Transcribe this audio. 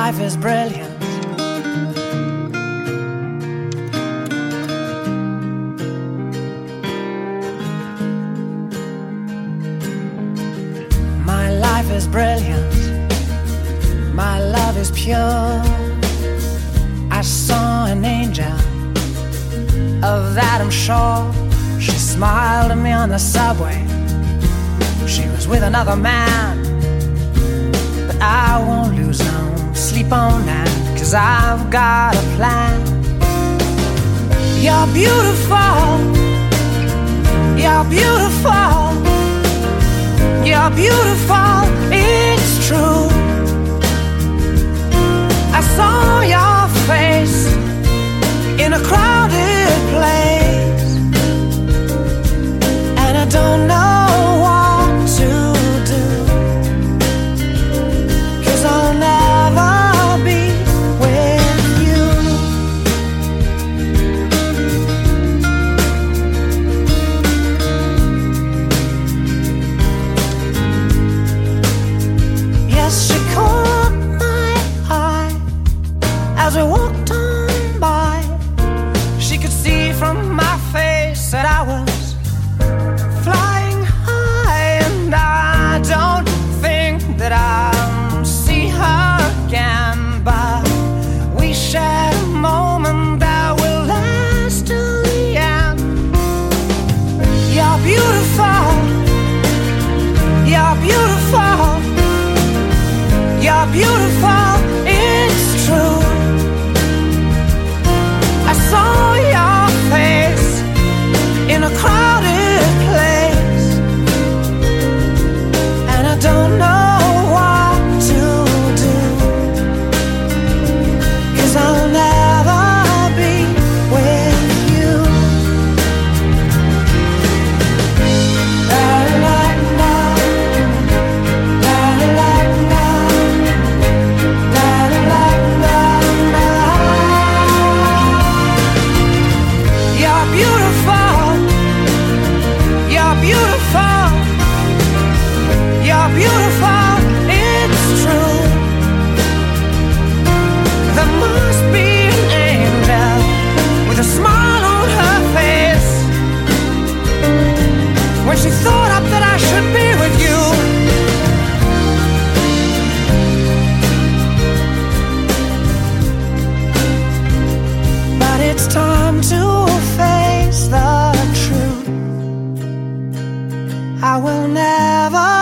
life is brilliant. My life is brilliant. My love is pure. I saw an angel, of that I'm sure. She smiled at me on the subway. She was with another man, but I won't lose no sleep on that, 'cause I've got a plan. You're beautiful. You're beautiful. You're beautiful. It's true. I saw your face in a crowded place, and I don't know what to do, 'cause I'll never be with you. Yes, she caught my eye as we walked on by. She could see from my face that I was flying high, and I don't think that I'll see her again, but we shared a moment that will last till the end. You're beautiful. You're beautiful. You're beautiful. It's true. I saw your face in a crowded place, and I don't know what to do, 'cause I'll never be with you. La la la, la la la, la la la la. You're beautiful. You're beautiful. You're beautiful. It's true. There must be an angel with a smile on her face when she thought up that I should be with you. But it's time to face the truth. I will never